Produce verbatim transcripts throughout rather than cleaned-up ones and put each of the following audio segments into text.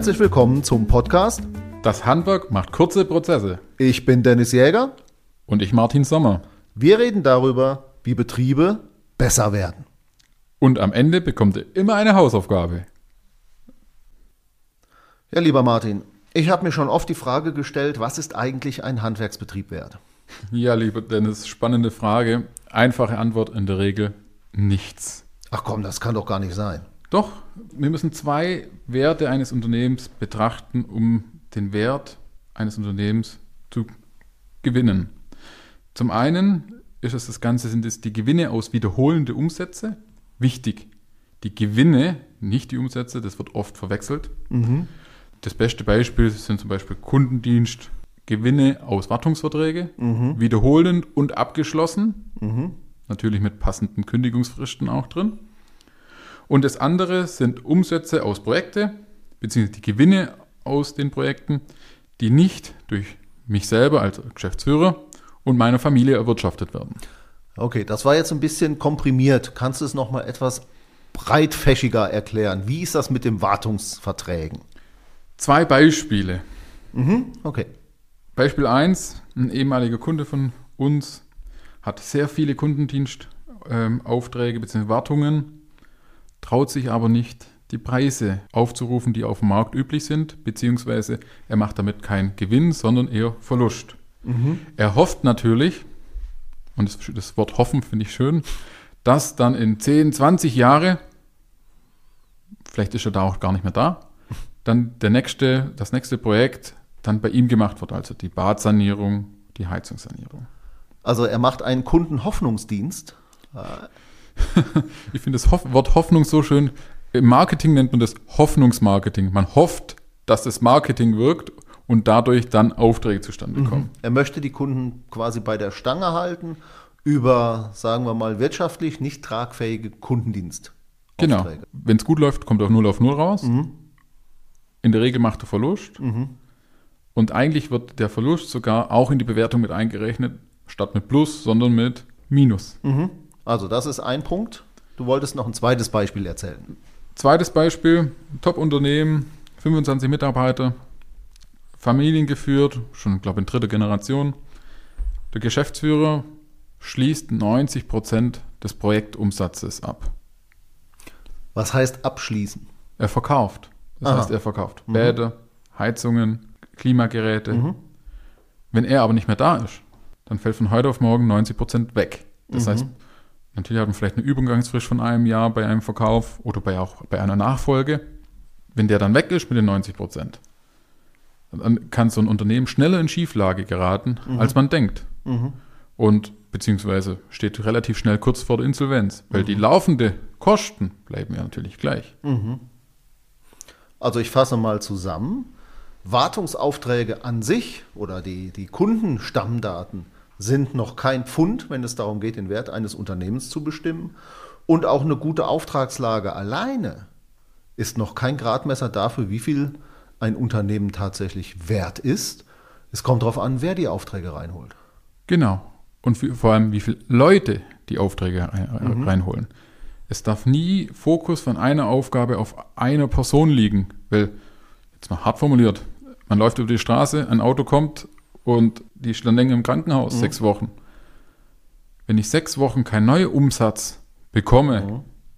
herzlich willkommen zum Podcast Das Handwerk macht kurze Prozesse. Ich bin Dennis Jäger. Und ich Martin Sommer. Wir reden darüber, wie Betriebe besser werden. Und am Ende bekommt ihr immer eine Hausaufgabe. Ja, lieber Martin, ich habe mir schon oft die Frage gestellt, was ist eigentlich ein Handwerksbetrieb wert? Ja, lieber Dennis, spannende Frage. Einfache Antwort in der Regel nichts. Ach komm, das kann doch gar nicht sein. Doch, wir müssen zwei Werte eines Unternehmens betrachten, um den Wert eines Unternehmens zu gewinnen. Zum einen ist es das Ganze, sind es die Gewinne aus wiederholenden Umsätze. Wichtig, die Gewinne, nicht die Umsätze, das wird oft verwechselt. Mhm. Das beste Beispiel sind zum Beispiel Kundendienst, Gewinne aus Wartungsverträge, Mhm. wiederholend und abgeschlossen, Mhm. natürlich mit passenden Kündigungsfristen auch drin. Und das andere sind Umsätze aus Projekte, beziehungsweise die Gewinne aus den Projekten, die nicht durch mich selber als Geschäftsführer und meiner Familie erwirtschaftet werden. Okay, das war jetzt ein bisschen komprimiert. Kannst du es nochmal etwas breitfächiger erklären? Wie ist das mit den Wartungsverträgen? Zwei Beispiele. Mhm. Okay. Beispiel eins, ein ehemaliger Kunde von uns hat sehr viele Kundendienstaufträge bzw. Wartungen, traut sich aber nicht, die Preise aufzurufen, die auf dem Markt üblich sind, beziehungsweise er macht damit keinen Gewinn, sondern eher Verlust. Mhm. Er hofft natürlich, und das, das Wort hoffen finde ich schön, dass dann in zehn, zwanzig Jahre, vielleicht ist er da auch gar nicht mehr da, dann der nächste, das nächste Projekt dann bei ihm gemacht wird, also die Badsanierung, die Heizungssanierung. Also er macht einen Kundenhoffnungsdienst. Ich finde das Hoff- Wort Hoffnung so schön. Im Marketing nennt man das Hoffnungsmarketing. Man hofft, dass das Marketing wirkt und dadurch dann Aufträge zustande kommen. Er möchte die Kunden quasi bei der Stange halten über, sagen wir mal, wirtschaftlich nicht tragfähige Kundendienstaufträge. Genau. Wenn es gut läuft, kommt er auf null auf null raus. Mhm. In der Regel macht er Verlust. Mhm. Und eigentlich wird der Verlust sogar auch in die Bewertung mit eingerechnet, statt mit Plus, sondern mit Minus. Mhm. Also das ist ein Punkt. Du wolltest noch ein zweites Beispiel erzählen. Zweites Beispiel, Top-Unternehmen, fünfundzwanzig Mitarbeiter, familiengeführt, schon, glaube ich, in dritter Generation. Der Geschäftsführer schließt neunzig Prozent des Projektumsatzes ab. Was heißt abschließen? Er verkauft. Das Aha. heißt, er verkauft Mhm. Bäder, Heizungen, Klimageräte. Mhm. Wenn er aber nicht mehr da ist, dann fällt von heute auf morgen neunzig Prozent weg. Das Mhm. heißt, natürlich hat man vielleicht eine Übergangsfrist von einem Jahr bei einem Verkauf oder bei auch bei einer Nachfolge. Wenn der dann weg ist mit den neunzig Prozent, dann kann so ein Unternehmen schneller in Schieflage geraten, Mhm. als man denkt. Mhm. Und beziehungsweise steht relativ schnell kurz vor der Insolvenz, weil die laufenden Kosten bleiben ja natürlich gleich. Mhm. Also ich fasse mal zusammen. Wartungsaufträge an sich oder die, die Kundenstammdaten sind noch kein Pfund, wenn es darum geht, den Wert eines Unternehmens zu bestimmen. Und auch eine gute Auftragslage alleine ist noch kein Gradmesser dafür, wie viel ein Unternehmen tatsächlich wert ist. Es kommt darauf an, wer die Aufträge reinholt. Genau. Und wie, vor allem, wie viele Leute die Aufträge rein, Mhm. reinholen. Es darf nie Fokus von einer Aufgabe auf einer Person liegen, weil, jetzt mal hart formuliert, man läuft über die Straße, ein Auto kommt und die ist dann länger im Krankenhaus, Mhm. sechs Wochen. Wenn ich sechs Wochen keinen neuen Umsatz bekomme, Mhm.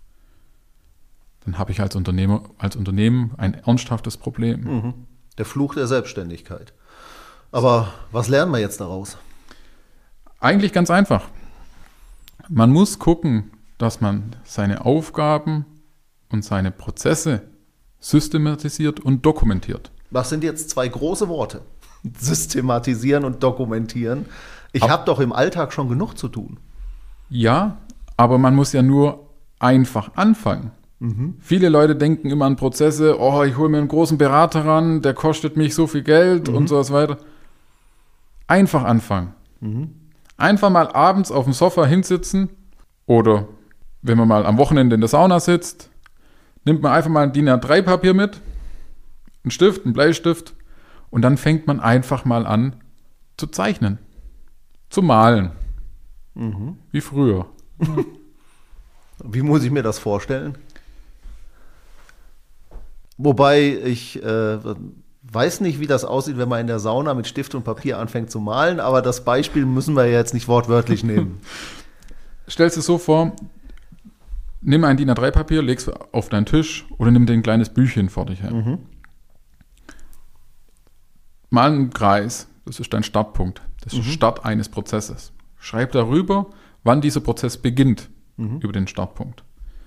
dann habe ich als Unternehmer, als Unternehmen ein ernsthaftes Problem. Mhm. Der Fluch der Selbstständigkeit. Aber was lernen wir jetzt daraus? Eigentlich ganz einfach. Man muss gucken, dass man seine Aufgaben und seine Prozesse systematisiert und dokumentiert. Was sind jetzt zwei große Worte? Systematisieren und dokumentieren. Ich Ab- habe doch im Alltag schon genug zu tun. Ja, aber man muss ja nur einfach anfangen. Viele Leute denken immer an Prozesse, oh, ich hole mir einen großen Berater ran, der kostet mich so viel Geld und so was weiter. Einfach anfangen. Einfach mal abends auf dem Sofa hinsitzen oder wenn man mal am Wochenende in der Sauna sitzt, nimmt man einfach mal ein DIN A drei Papier mit, einen Stift, einen Bleistift und dann fängt man einfach mal an zu zeichnen, zu malen, wie früher. Wie muss ich mir das vorstellen? Wobei ich äh, weiß nicht, wie das aussieht, wenn man in der Sauna mit Stift und Papier anfängt zu malen, aber das Beispiel müssen wir jetzt nicht wortwörtlich nehmen. Stell dir so vor, nimm ein D I N A drei Papier, leg es auf deinen Tisch oder nimm dir ein kleines Büchchen vor dich her. Mhm. Mal einen Kreis, das ist dein Startpunkt. Das ist mhm. der Start eines Prozesses. Schreib darüber, wann dieser Prozess beginnt, mhm. über den Startpunkt.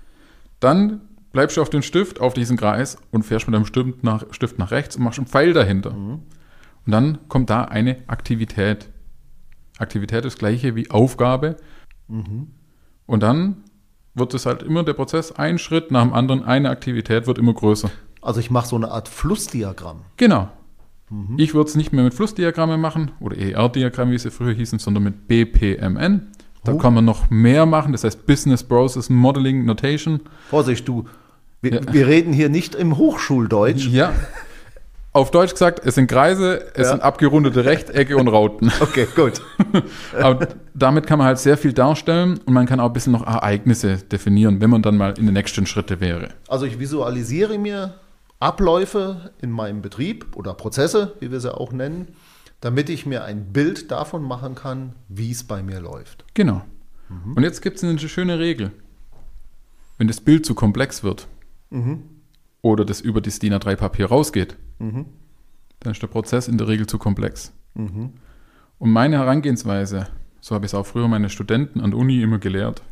Dann bleibst du auf den Stift, auf diesen Kreis und fährst mit deinem Stift nach, Stift nach rechts und machst einen Pfeil dahinter. Mhm. Und dann kommt da eine Aktivität. Aktivität ist das gleiche wie Aufgabe. Mhm. Und dann wird es halt immer der Prozess, ein Schritt nach dem anderen, eine Aktivität wird immer größer. Also ich mache so eine Art Flussdiagramm. Genau. Mhm. Ich würde es nicht mehr mit Flussdiagramme machen oder E R-Diagramm, wie sie früher hießen, sondern mit B P M N. Da oh. kann man noch mehr machen, das heißt Business Process Modeling Notation. Vorsicht, du, wir, ja. wir reden hier nicht im Hochschuldeutsch. Ja, auf Deutsch gesagt, es sind Kreise, es ja. sind abgerundete Rechtecke und Rauten. Okay, gut. Aber damit kann man halt sehr viel darstellen und man kann auch ein bisschen noch Ereignisse definieren, wenn man dann mal in den nächsten Schritte wäre. Also ich visualisiere mir Abläufe in meinem Betrieb oder Prozesse, wie wir sie auch nennen, damit ich mir ein Bild davon machen kann, wie es bei mir läuft. Genau. Mhm. Und jetzt gibt es eine schöne Regel. Wenn das Bild zu komplex wird mhm. oder das über das D I N A drei Papier rausgeht, mhm. dann ist der Prozess in der Regel zu komplex. Mhm. Und meine Herangehensweise, so habe ich es auch früher meine Studenten an der Uni immer gelehrt,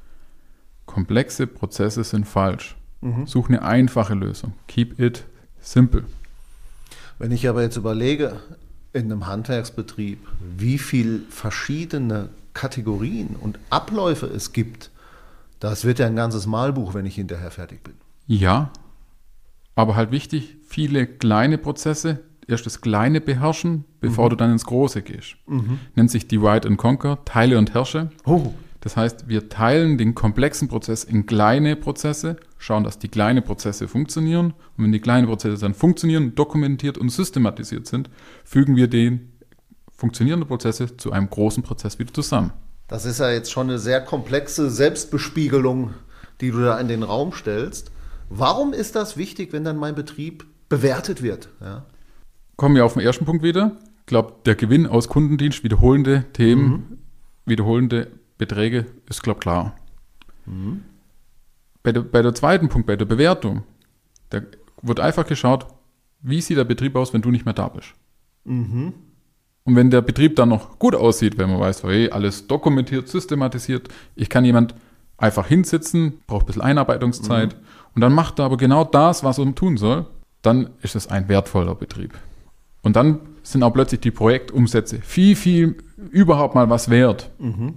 komplexe Prozesse sind falsch. Mhm. Such eine einfache Lösung. Keep it simple. Wenn ich aber jetzt überlege, in einem Handwerksbetrieb, wie viel verschiedene Kategorien und Abläufe es gibt, das wird ja ein ganzes Malbuch, wenn ich hinterher fertig bin. Ja, aber halt wichtig, viele kleine Prozesse, erst das Kleine beherrschen, bevor mhm. du dann ins Große gehst. Mhm. Nennt sich Divide and Conquer, Teile und Herrsche. Oh. Das heißt, wir teilen den komplexen Prozess in kleine Prozesse, schauen, dass die kleinen Prozesse funktionieren. Und wenn die kleinen Prozesse dann funktionieren, dokumentiert und systematisiert sind, fügen wir den funktionierenden Prozesse zu einem großen Prozess wieder zusammen. Das ist ja jetzt schon eine sehr komplexe Selbstbespiegelung, die du da in den Raum stellst. Warum ist das wichtig, wenn dann mein Betrieb bewertet wird? Ja. Kommen wir auf den ersten Punkt wieder. Ich glaube, der Gewinn aus Kundendienst, wiederholende Themen, mhm. wiederholende Beträge ist, glaube ich, klar. Mhm. Bei, der, bei der zweiten Punkt, bei der Bewertung, da wird einfach geschaut, wie sieht der Betrieb aus, wenn du nicht mehr da bist. Mhm. Und wenn der Betrieb dann noch gut aussieht, wenn man weiß, hey, alles dokumentiert, systematisiert, ich kann jemand einfach hinsitzen, braucht ein bisschen Einarbeitungszeit mhm. und dann macht er aber genau das, was er tun soll, dann ist es ein wertvoller Betrieb. Und dann sind auch plötzlich die Projektumsätze viel, viel überhaupt mal was wert. Mhm.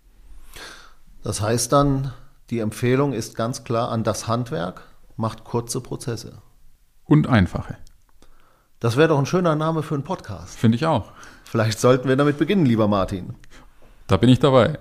Das heißt dann, die Empfehlung ist ganz klar an das Handwerk, macht kurze Prozesse. Und einfache. Das wäre doch ein schöner Name für einen Podcast. Finde ich auch. Vielleicht sollten wir damit beginnen, lieber Martin. Da bin ich dabei.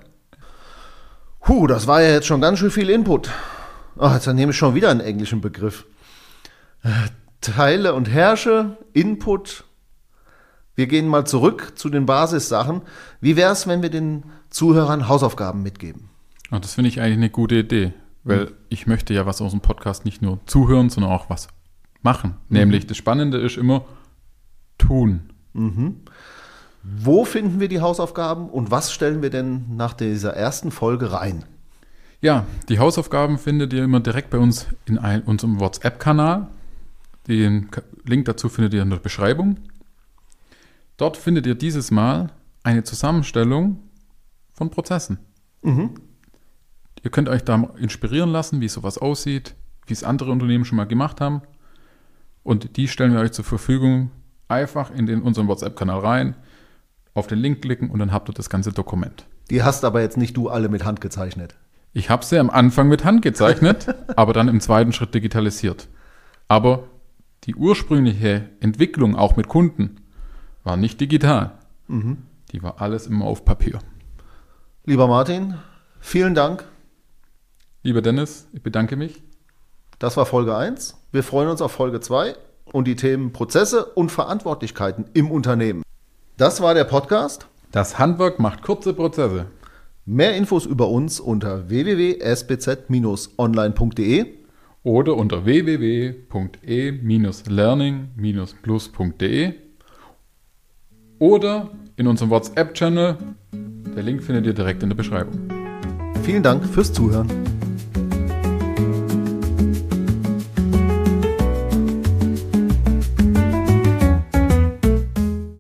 Huh, das war ja jetzt schon ganz schön viel Input. Ach, jetzt nehme ich schon wieder einen englischen Begriff. Teile und Herrsche, Input. Wir gehen mal zurück zu den Basissachen. Wie wäre es, wenn wir den Zuhörern Hausaufgaben mitgeben? Ach, das finde ich eigentlich eine gute Idee, weil mhm. ich möchte ja was aus dem Podcast nicht nur zuhören, sondern auch was machen. Mhm. Nämlich das Spannende ist immer tun. Mhm. Wo finden wir die Hausaufgaben und was stellen wir denn nach dieser ersten Folge rein? Ja, die Hausaufgaben findet ihr immer direkt bei uns in ein, unserem WhatsApp-Kanal. Den Link dazu findet ihr in der Beschreibung. Dort findet ihr dieses Mal eine Zusammenstellung von Prozessen. Mhm. Ihr könnt euch da inspirieren lassen, wie sowas aussieht, wie es andere Unternehmen schon mal gemacht haben. Und die stellen wir euch zur Verfügung. Einfach in den, unseren WhatsApp-Kanal rein, auf den Link klicken und dann habt ihr das ganze Dokument. Die hast aber jetzt nicht du alle mit Hand gezeichnet. Ich habe sie am Anfang mit Hand gezeichnet, aber dann im zweiten Schritt digitalisiert. Aber die ursprüngliche Entwicklung, auch mit Kunden, war nicht digital. Mhm. Die war alles immer auf Papier. Lieber Martin, vielen Dank. Lieber Dennis, ich bedanke mich. Das war Folge eins. Wir freuen uns auf Folge zwei und die Themen Prozesse und Verantwortlichkeiten im Unternehmen. Das war der Podcast. Das Handwerk macht kurze Prozesse. Mehr Infos über uns unter w w w punkt s b z Bindestrich online punkt d e oder unter w w w punkt e learning plus punkt de oder in unserem WhatsApp-Channel. Der Link findet ihr direkt in der Beschreibung. Vielen Dank fürs Zuhören.